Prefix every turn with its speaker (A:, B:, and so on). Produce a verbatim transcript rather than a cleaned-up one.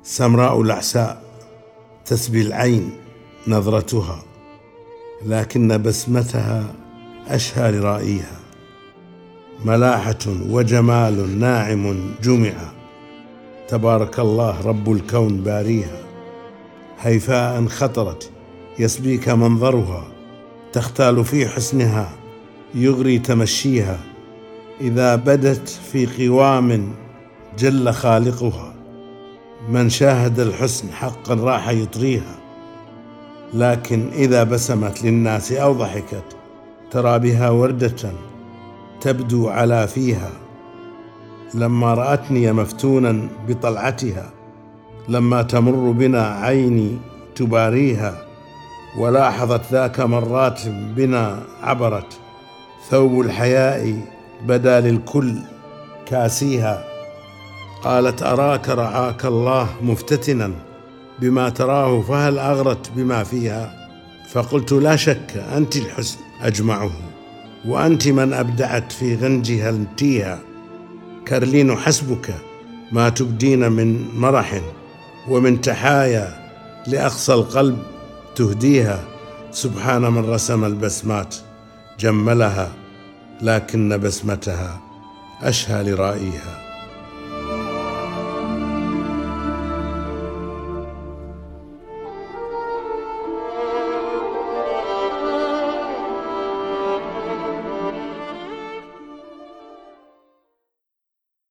A: سمراء الأعساء تسبي العين نظرتها، لكن بسمتها أشهى لرائيها. ملاحة وجمال ناعم جمع، تبارك الله رب الكون باريها. هيفاء خطرت يسبيك منظرها، تختال في حسنها يغري تمشيها. إذا بدت في قوام جل خالقها، من شاهد الحسن حقا راح يطريها. لكن إذا بسمت للناس أو ضحكت، ترى بها وردة تبدو على فيها. لما رأتني مفتونا بطلعتها، لما تمر بنا عيني تباريها. ولاحظت ذاك مرات بنا عبرت، ثوب الحياء بدا للكل كاسيها. قالت أراك رعاك الله مفتتنا بما تراه، فهل أغرت بما فيها؟ فقلت لا شك أنت الحسن أجمعه، وأنت من أبدعت في غنجها التيها. كارلين حسبك ما تبدين من مرح، ومن تحايا لأقصى القلب تهديها. سبحان من رسم البسمات جملها، لكن بسمتها أشهى لرائيها.